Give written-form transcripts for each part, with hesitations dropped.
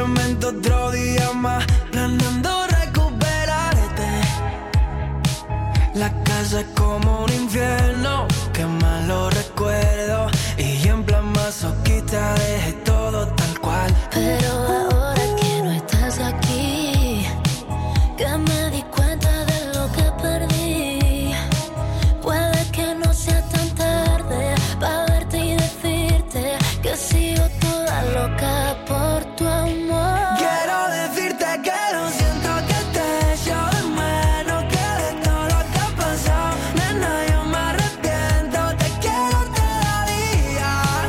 Simplemente otro día más, planeando recuperarte. La casa es como un infierno, qué malos recuerdos. Y en plan masoquista dejé todo tal cual. Pero ahora que no estás aquí, que me di cuenta de lo que perdí. Puede que no sea tan tarde para verte y decirte que sigo toda loca por tu amor. Quiero decirte que lo siento, que te echo de menos, que de todo lo que ha pasado, nena, yo me arrepiento, te quiero todavía.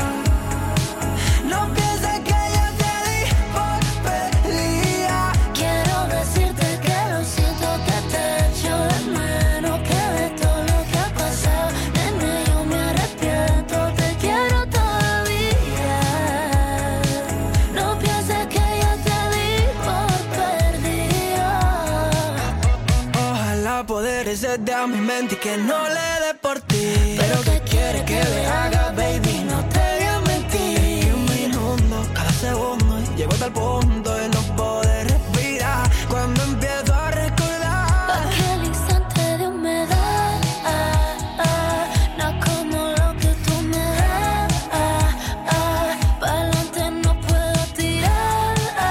No pienses que yo te di por perdida. Quiero decirte que lo siento, que te echo de menos, que de todo lo que ha pasado, nena, yo me arrepiento, te quiero todavía. No pienses que yo te di por perdida. Ojalá poder exceder a mi mente y que no le dé por ti. Pero ¿qué quieres que le haga, baby? No te voy a mentir. Que me inundo cada segundo y llego hasta el punto de no poder respirar. Cuando empiezo a recordar Aquel instante de humedad, no como lo que tú me das. Pa'lante no puedo tirar.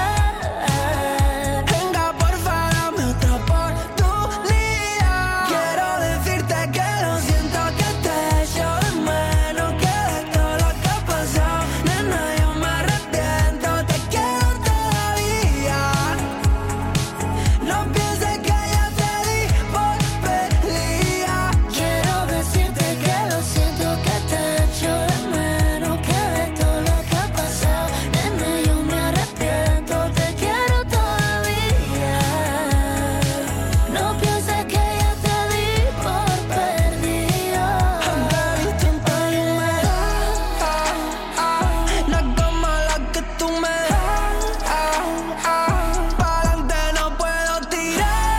venga, porfa, dame otra oportunidad. Quiero decirte que lo siento, que te echo de menos, que de todo lo que ha pasado, nena, yo me arrepiento, te quiero todavía. No pienses que yo te di por perdida. Quiero decirte que lo siento, que te echo de menos, que de todo lo que ha pasado, nena, yo me arrepiento, te quiero todavía. No pienses que yo te di por perdida. Baby, siempre dime, no es como la que tú me das. Pa'lante no puedo tirar.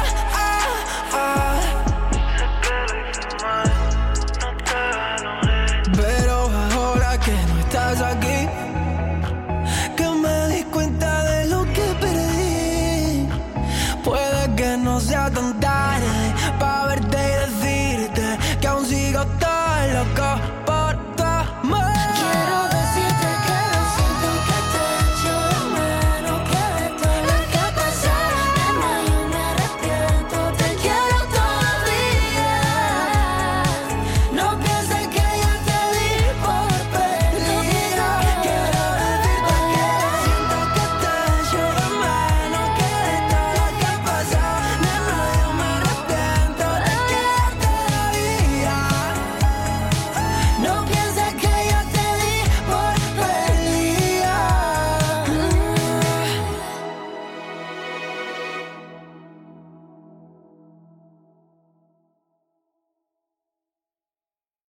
Pero ahora que no estás aquí,